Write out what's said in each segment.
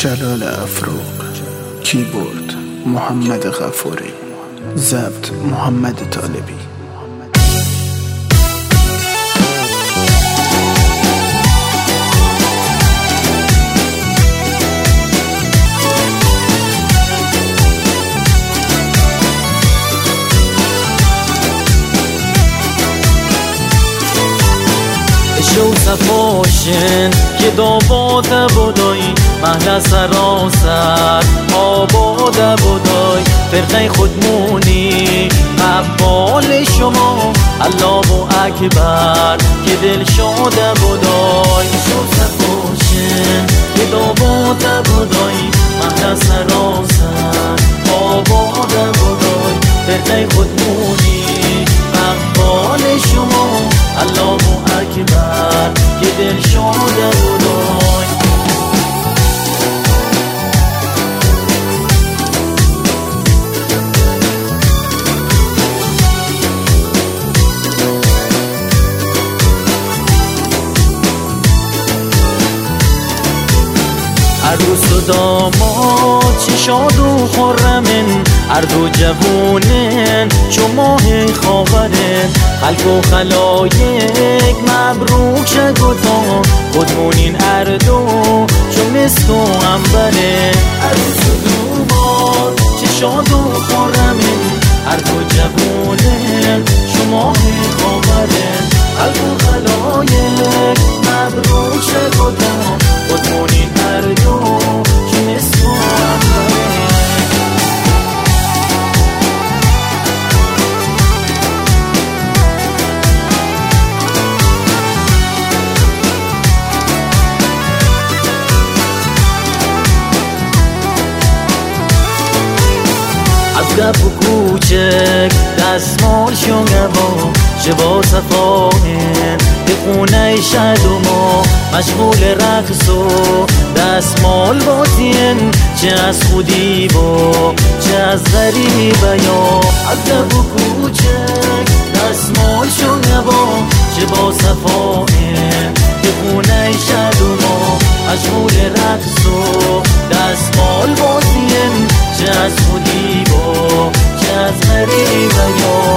جلال افروق، کیبورد محمد غفوری، ضبط محمد طالبی. شو صفاشن که داباده بودای محل سراسر آباده بودای فرقه خودمونی قبال شما الله اکبر که دل شاده بودای. شو صفاشن که داباده بودای محل سراسر آباده بودای فرقه خودمونی قبال شما الله اکبر که دل شاده بودای. عروس و داماد چه شاد و خرمن، هر دو جوونن چو ماه خاورن، خلق و خلایق مبروک شگوتا خودمونین هر دو چو مسک و عنبرن. عروس و داماد چه شاد و خرمن، هر دو جوونن چو ماه خاورن، خلق و خلایق مبروک شگوتا خودمونین هر دو چو مسک و عنبرن. از گپ و کوچک دستمال شنگوا چه با صفاهن به خونه شد و ما مشغول رقص و دستمال بازین، چه از خودی با چه از غریبه یا. از گپ و کوچک دستمال شنگوا چه با صفاهن به خونه شد و ما مشغول رقص و دستمال بازین، چه از خودی با چه از غریبه یا.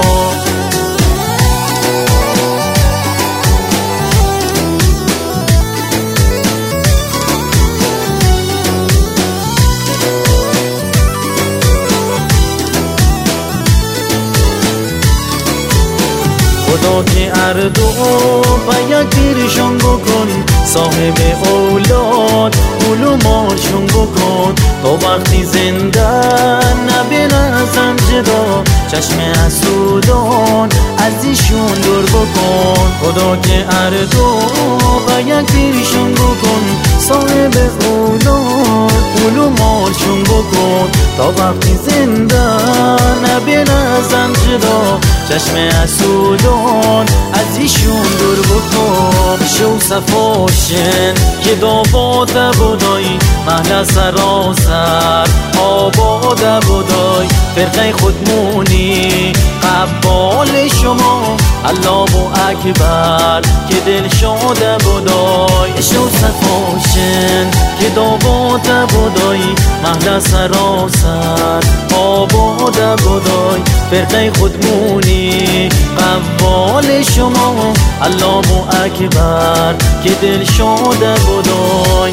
خدا که اردو باید پیرشون بکن، صاحب اولاد علوماشون بکن، تا وقتی زنده نبین ازم جدا چشم حسودان از ایشون دور بکن. خدا که اردو باید پیرشون بکن، صاحب اولاد علوماشون بکن، تا وقتی زنده نبین ازم جدا چشم حسودان از ایشون دور بکن. شو صفاشن که داباده بودای محل سراسر آباده بودای فرقه خودمونی قبال شما الله اکبر که دل شاده بودای. شو صفاشن که داباده بودای محل سراسر آباده بودای فرقه خودمونی قبال شما الله اکبر که دل شاده بودای.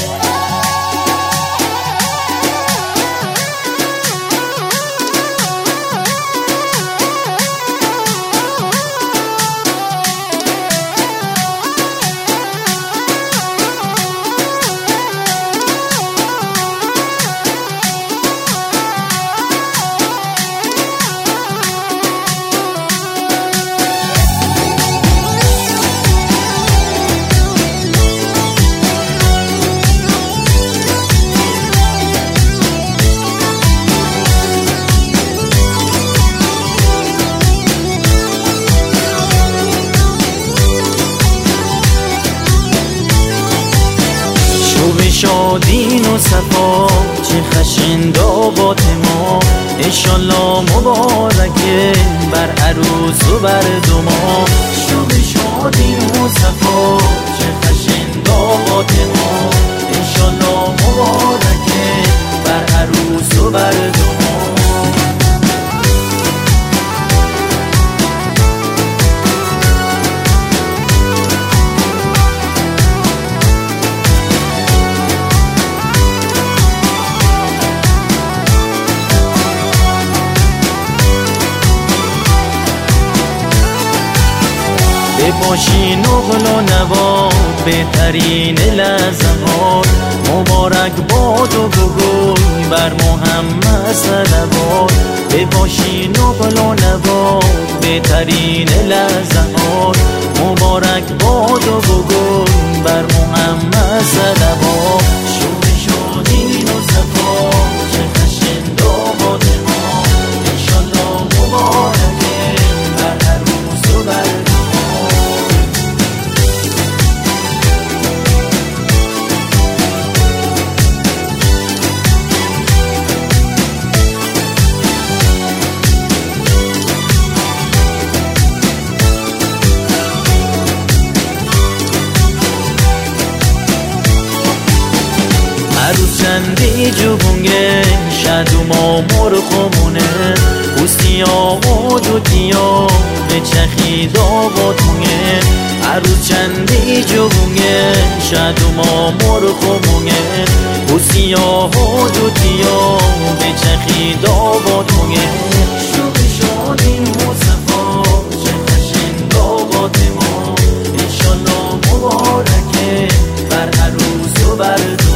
شادین و صفا چه خشن دابات ما، انشالله مبارکه بر عروس و بر دوما. شب شادین و صفا چه خشن دابات ما، انشالله مبارکه باشی نقل و نواد بهترین لحظات. مبارک باد و بگوی بر محمد صلوات. باشی نقل و نواد بهترین لحظات. مبارک باد و بگوی بر محمد صلوات. شوق شادین و صفا چه خشن داماد ما. انشالله مبارکه بر عروس و بر عروس چندی جوونگه شدو ما مرخمونه. اوستیا و دوتیا به چخی داباتونه. عروس چندی جوونگه شدو ما مرخمونه. اوستیا و دوتیا به چخی داباتونه. شوق شادی مصفا چه خشن دابات ما. انشالله مبارکه بر عروس و بر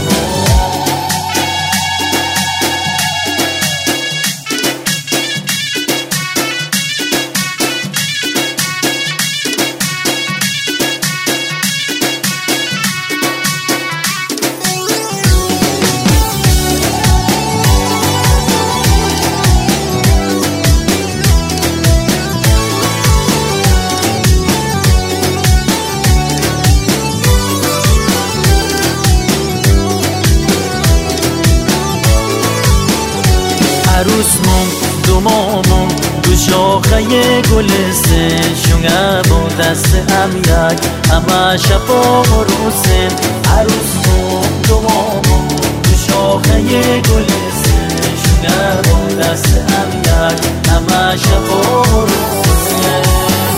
عروسمون دومامون دو شاخه گلستن. شونگه با دست هم یک همه شفا و روسن. عروسمون دومامون دو شاخه گلستن. شونگه با دست هم یک همه شفا و روسن.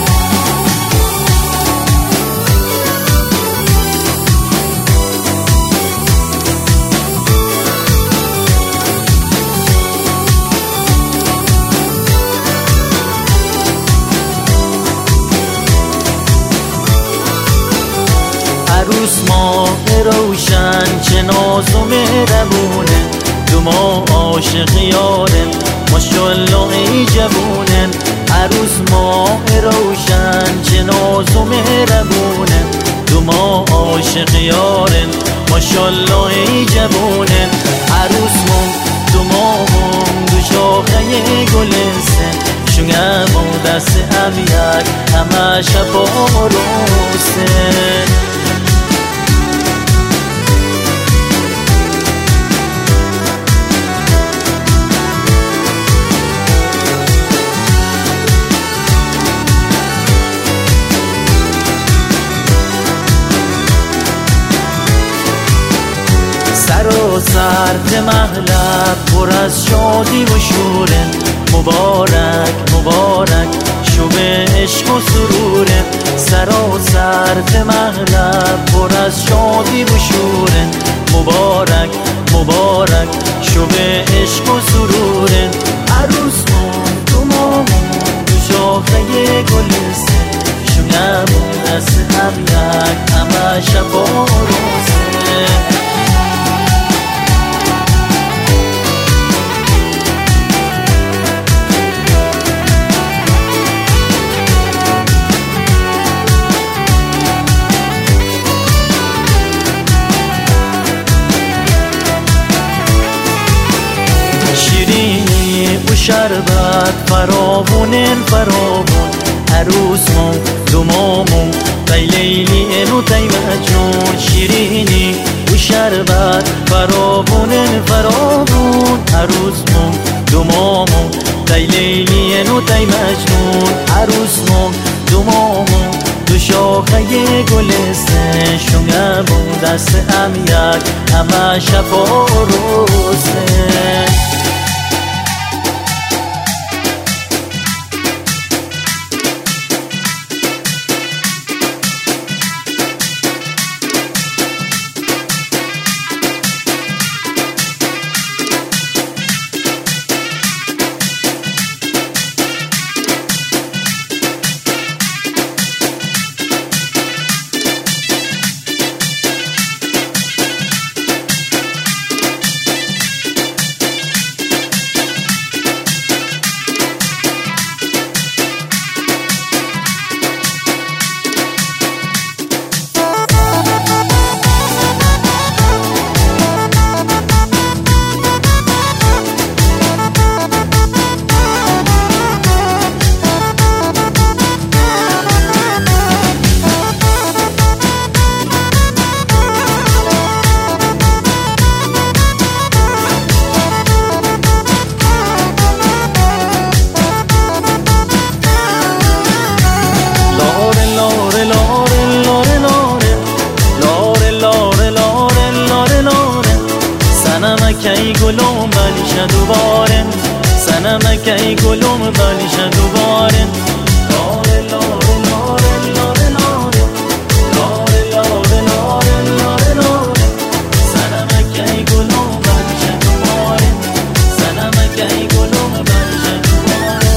عروس ماه روشن چه ناز و مهربونه. دو ما عاشق یارن ماشالله ای جوونن. عروس ماه روشن چه ناز و مهربونه. دو ما عاشق یارن ماشالله ای جوونن. عروسمون دو ماهون دو شاخه گلستن. شونگه با دست هم یک همه شفا و روسن. سر و سر محلب پر از شادی و شوره. مبارک مبارک شب عشق و سروره. سر و سر محلب پر از شادی و شوره. مبارک مبارک شب عشق و سروره. عروسمون دو مامون دو شاخه گلستن. شونگه با دست هم یک همه شفا و روسن. شیرینی و شربت فراوونن فراوون. عروسمون دو مامون تای لیلی و تای مجنون. شیرینی و شربت فراوونن فراوون. عروسمون دو مامون تای لیلی و تای مجنون. عروسمون دو مامون دو شاخه گلستن. شونگه با دست هم یک همه شفا و روسن. سنمك ای گلوم بلیشن دوباره لاره لاره لاره لاره لاره لاره لاره لاره لاره سنمک ای گلوم بلیشن دوباره سنمک ای گلوم بلیشن دوباره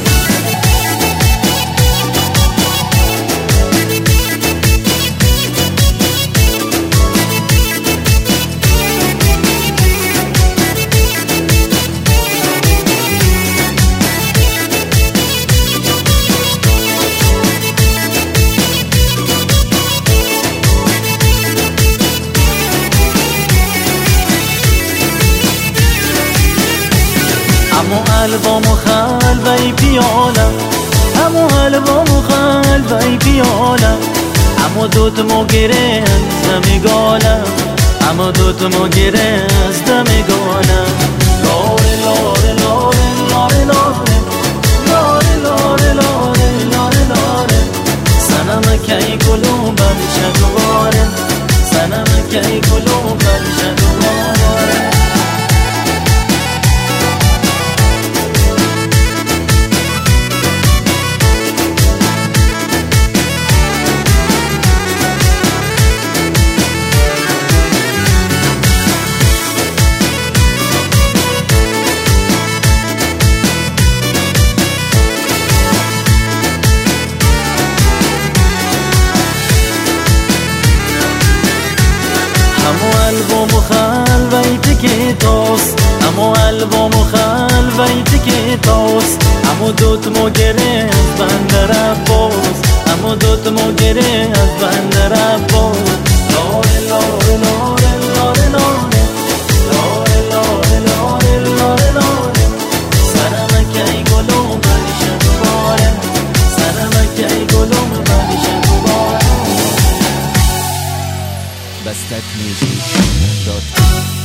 امو قلبامو خلوه ای پیالم امو قلبامو خلوه ای پیالم امو دوتمو گره از دمیگالم امو دوتمو گره از دمیگالم لاره لاره لاره لاره لاره لاره لاره لاره لاره سنمک ای گلوم بلیشن دوباره سنمک ای گلوم بلیشن دوباره قلبامو خلوه که تاست امو قلبامو خلوه که تاست امو دوتمو گره از بند رباز امو دوتمو گره از بند رباز لاره لاره لاره لاره لاره لاره لاره لاره لاره سنمک ای گلوم بلیشن دوباره سنمک ای گلوم بلیشن دوباره Bastakmusic.com